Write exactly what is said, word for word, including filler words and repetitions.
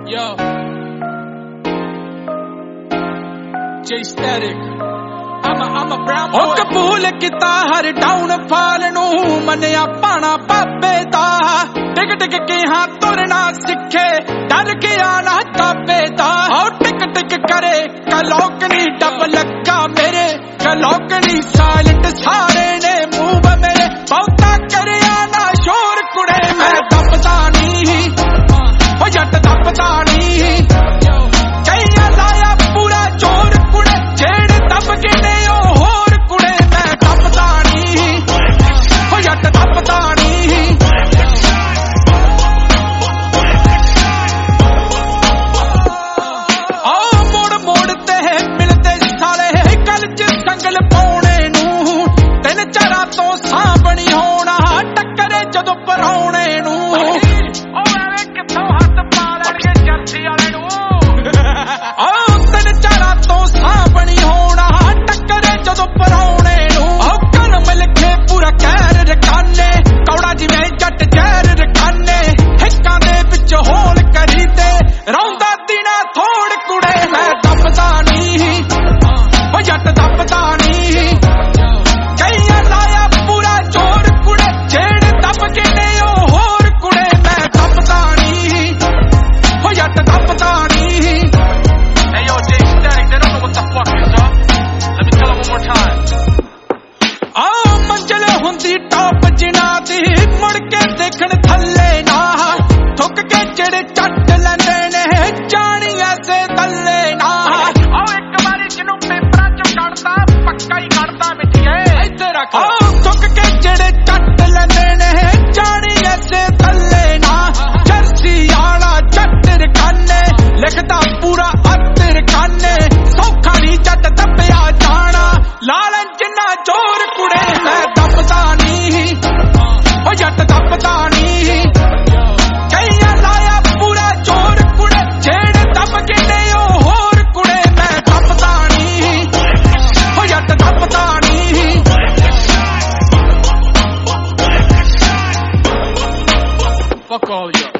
Yo. J Static. I'm a, I'm a brown boy. ओ कबूल किता her down फाल नू मनिया पाना पापे दा टिक टिक के हां तुरना सिखे डर गया ना तापे दा ओ टिक टिक करे कलौकनी डब लगा मेरे कलौकनी साइलेंट सारे ने मूव मेरे बहुता करया ना शोर कुड़े मैं दबदा नहीं ओ जट दबदा नहीं कईया लाया पूरा जोर कुड़े जेड़ दब के ने ओ होर कुड़े मैं दबदा नहीं ओ जट दबदा नहीं ओ मोड़ मोड़ ते मिलते साले गल च संगल पाउणे नू तिन चारा तो साबणी होना टक्करे जदों परौणे नू ओ एवें किथों हत्थ पा लैणगे जर्सी वाले नू ओ तिन चारा तो साबणी होना टक्करे जदों परौणे नू ओ कन मिल के पूरा कहर रखाने कौड़ा जिवें जट जहर रखाने हिक्कां दे विच होल करी ते रौंदा दिना थोड़ कुड़े मैं दबदा नहीं ओ जट दबदा नहीं कईया लाया पूरा जोर कुड़े जेड़ दब के ने ओ होर कुड़े मैं दबदा नहीं ओ जट दबदा नहीं Hey yo, J Static, they don't know what the fuck is up. Let me tell them one more time. आ मंजिल हुंदी टॉप जिना दी मुड़ के देखण थल्ले ना थुक के जेड़े चट लैंदे ने जानी ऐसे तल्ले ना ओ एक बारी जिन्नू पेपरां च कढदा पक्का ही कढदा मिठिए इत्थे रख आ थुक के जेड़े चट लैंदे ने जानी ऐसे तल्ले ना जर्सी आला जट रखाने लिखदा पूरा अत रखाने सौखा नहीं जट दबिया जाना लालन जिन्ना जोर कुड़े मैं दबदा नहीं ओ जट दबदा नहीं कईया लाया पूरा जोर कुड़े जेड़ दब के ने ओ होर कुड़े मैं दबदा नहीं ओ जट दबदा नहीं fuck all y'all.